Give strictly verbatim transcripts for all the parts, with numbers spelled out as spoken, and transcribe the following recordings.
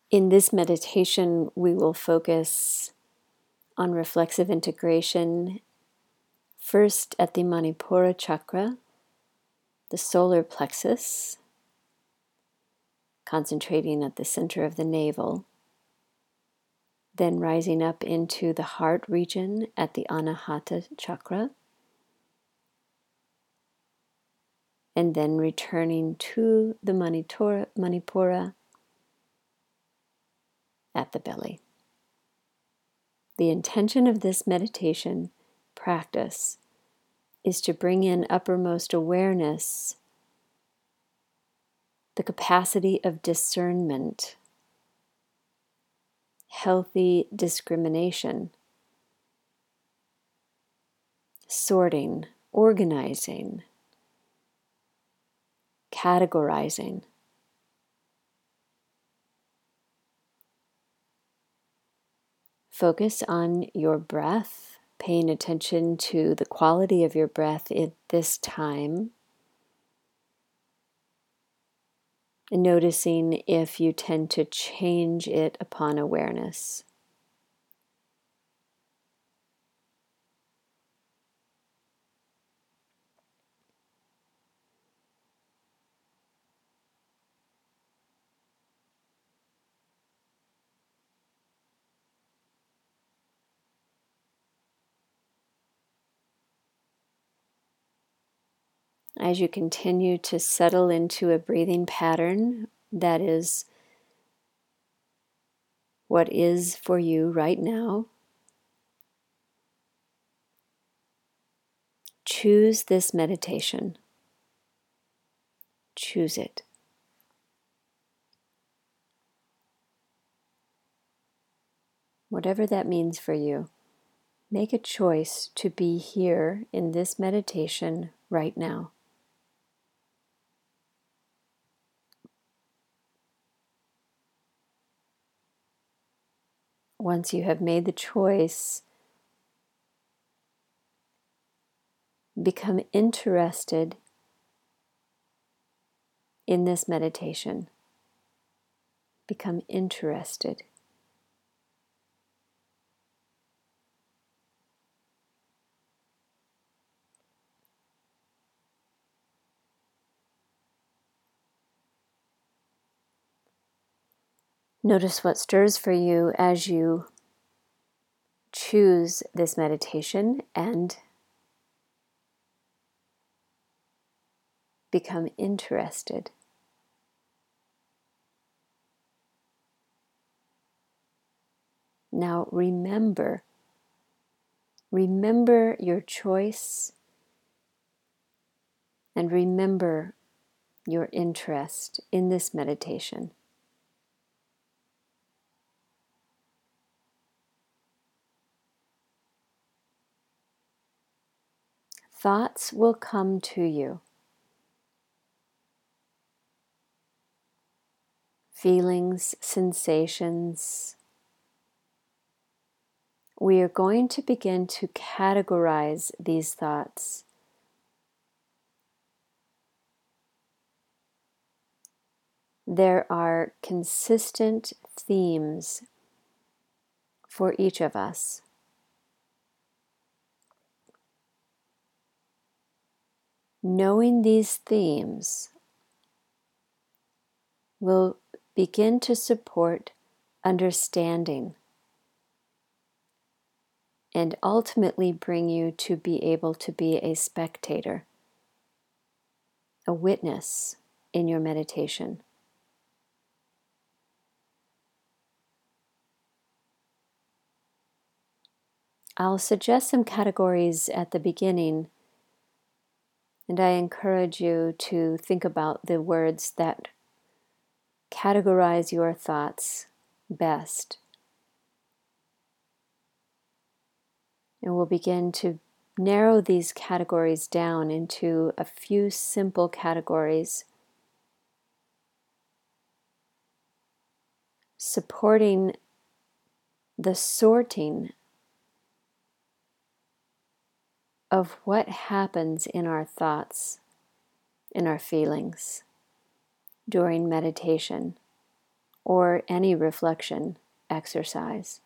In this meditation, we will focus on reflexive integration, first at the Manipura chakra, the solar plexus, concentrating at the center of the navel, then rising up into the heart region at the Anahata chakra, and then returning to the Manipura, Manipura at the belly. The intention of this meditation practice is to bring in uppermost awareness, the capacity of discernment, healthy discrimination, sorting, organizing, categorizing. Focus on your breath, paying attention to the quality of your breath at this time, and noticing if you tend to change it upon awareness. As you continue to settle into a breathing pattern that is what is for you right now, choose this meditation. Choose it. Whatever that means for you, make a choice to be here in this meditation right now. Once you have made the choice, become interested in this meditation. Become interested. Notice what stirs for you as you choose this meditation and become interested. Now remember, remember your choice and remember your interest in this meditation. Thoughts will come to you. Feelings, sensations. We are going to begin to categorize these thoughts. There are consistent themes for each of us. Knowing these themes will begin to support understanding and ultimately bring you to be able to be a spectator, a witness in your meditation. I'll suggest some categories at the beginning, and I encourage you to think about the words that categorize your thoughts best. And we'll begin to narrow these categories down into a few simple categories, supporting the sorting of what happens in our thoughts, in our feelings during meditation. or any reflection exercise.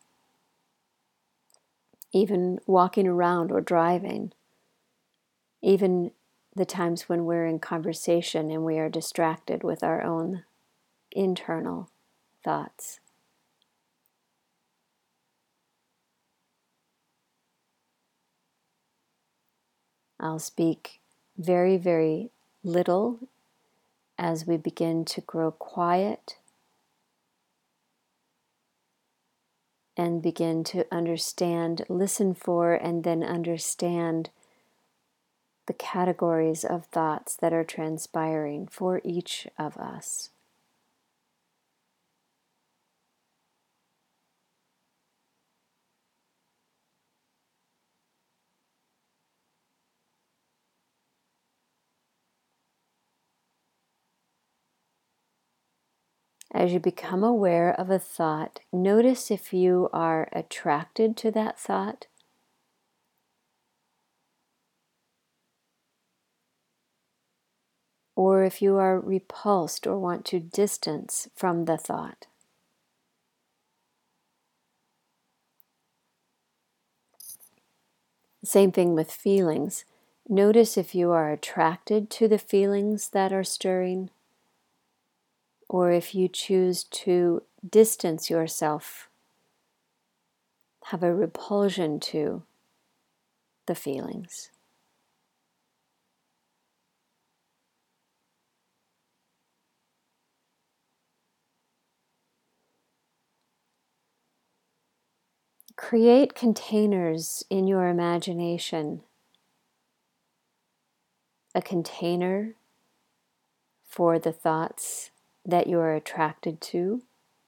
Even walking around or driving, even the times when we're in conversation and we are distracted with our own internal thoughts. I'll speak very, very little as we begin to grow quiet and begin to understand, listen for, and then understand the categories of thoughts that are transpiring for each of us. As you become aware of a thought, notice if you are attracted to that thought, or if you are repulsed or want to distance from the thought. Same thing with feelings. Notice if you are attracted to the feelings that are stirring, or if you choose to distance yourself, have a repulsion to the feelings. Create containers in your imagination. A container for the thoughts that you are attracted to,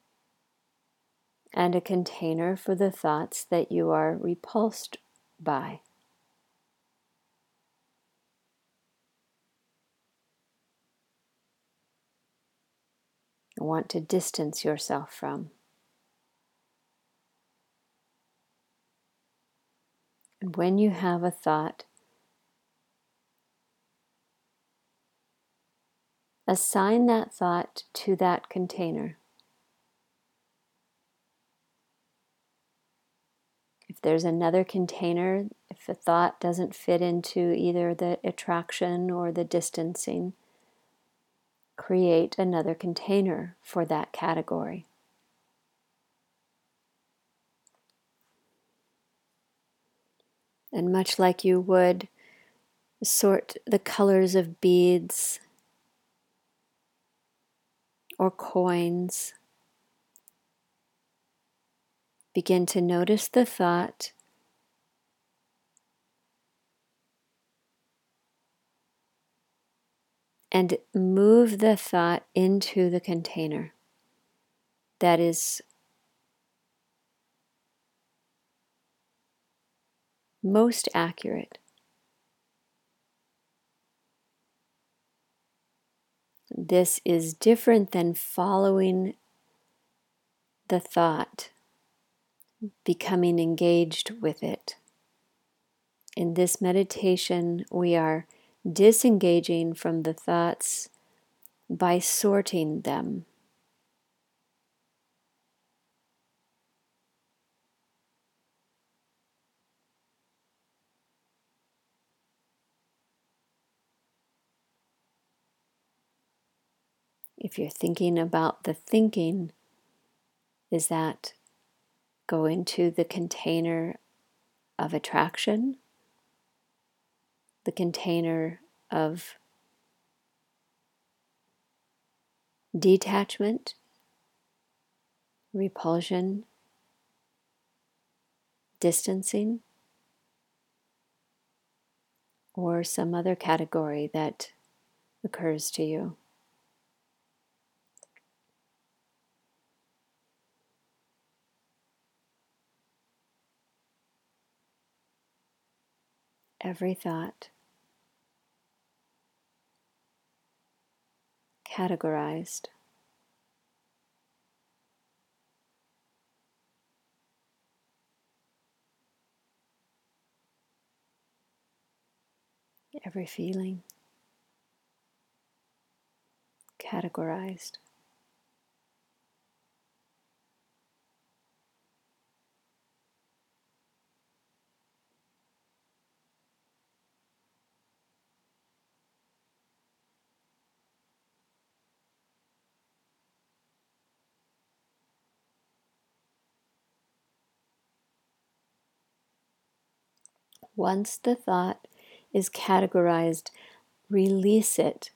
and a container for the thoughts that you are repulsed by. Want to distance yourself from. And when you have a thought, assign that thought to that container. If there's another container, if a thought doesn't fit into either the attraction or the distancing, create another container for that category. And much like you would sort the colors of beads or coins, begin to notice the thought and move the thought into the container that is most accurate. This is different than following the thought, becoming engaged with it. In this meditation, we are disengaging from the thoughts by sorting them. If you're thinking about the thinking, is that go into the container of attraction, the container of detachment, repulsion, distancing, or some other category that occurs to you? Every thought categorized. Every feeling categorized. Once the thought is categorized, release it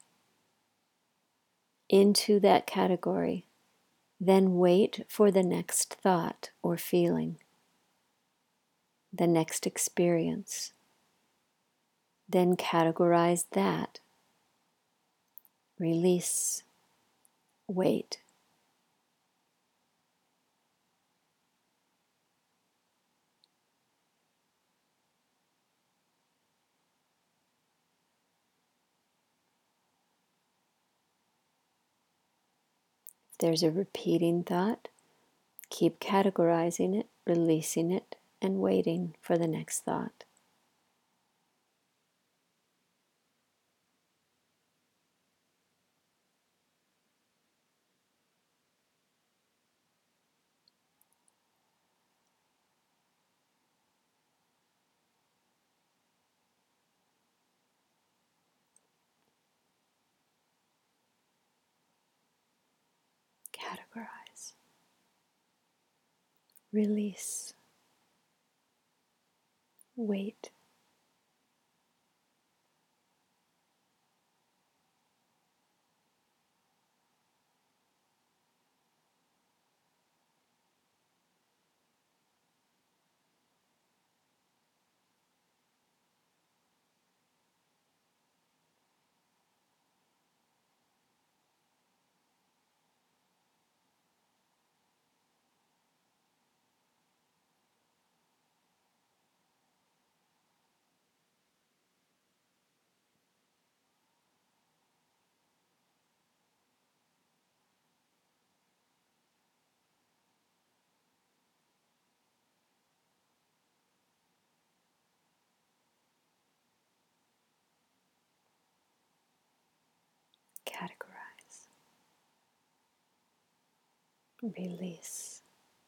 into that category. Then wait for the next thought or feeling, the next experience. Then categorize that. Release. Wait. If there's a repeating thought, keep categorizing it, releasing it, and waiting for the next thought. Categorize. Release. Wait. Categorize. Release.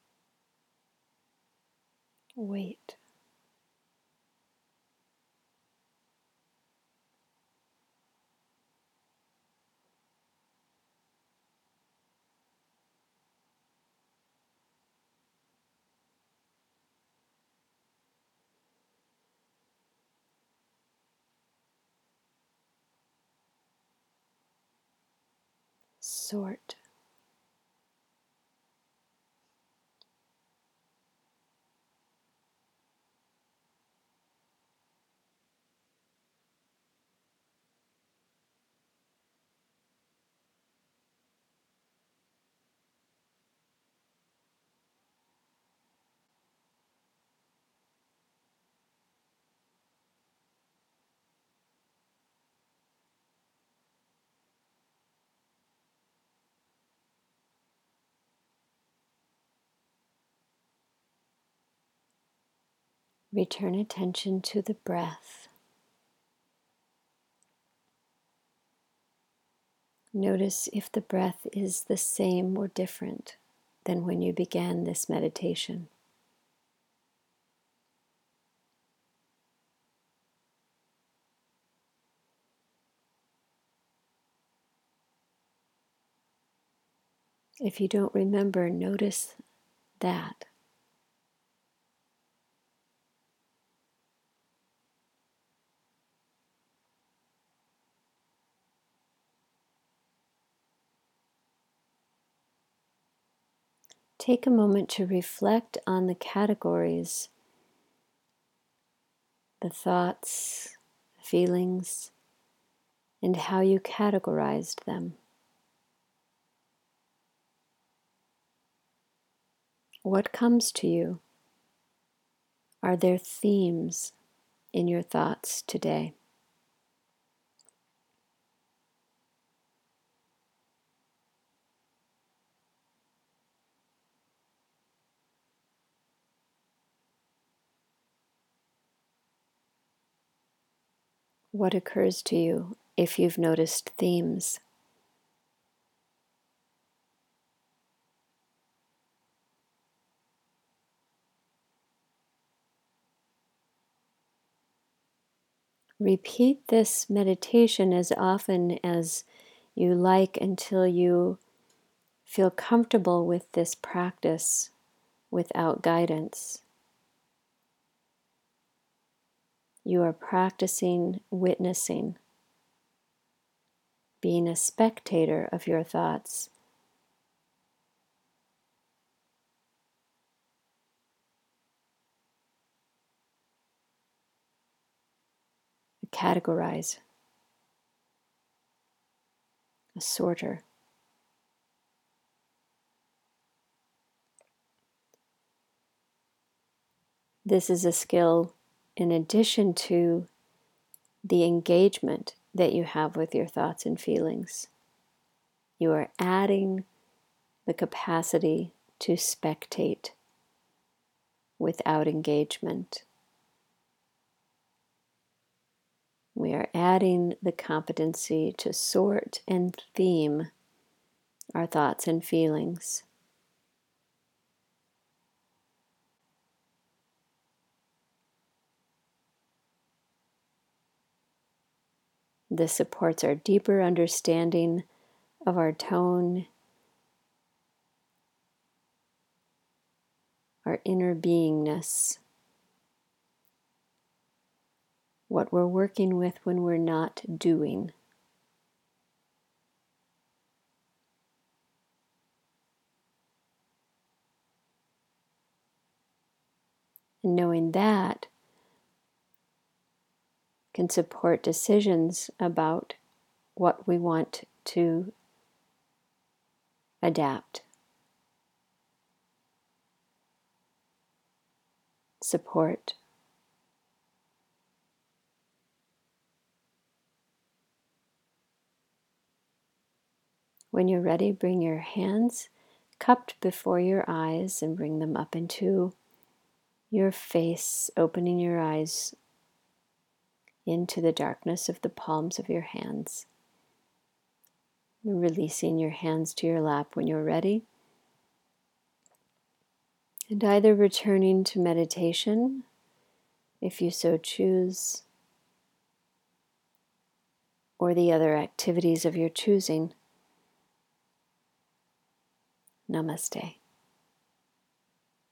Wait. Sort. Return attention to the breath. Notice if the breath is the same or different than when you began this meditation. If you don't remember, notice that. Take a moment to reflect on the categories, the thoughts, feelings, and how you categorized them. What comes to you? Are there themes in your thoughts today? What occurs to you if you've noticed themes? Repeat this meditation as often as you like until you feel comfortable with this practice without guidance. You are practicing witnessing, being a spectator of your thoughts. A categorize, a sorter. This is a skill in addition to the engagement that you have with your thoughts and feelings. You are adding the capacity to spectate without engagement. We are adding the competency to sort and theme our thoughts and feelings. This supports our deeper understanding of our tone, our inner beingness, what we're working with when we're not doing. And knowing that can support decisions about what we want to adapt, support. When you're ready, bring your hands cupped before your eyes and bring them up into your face, opening your eyes into the darkness of the palms of your hands. Releasing your hands to your lap when you're ready. And either returning to meditation, if you so choose, or the other activities of your choosing. Namaste.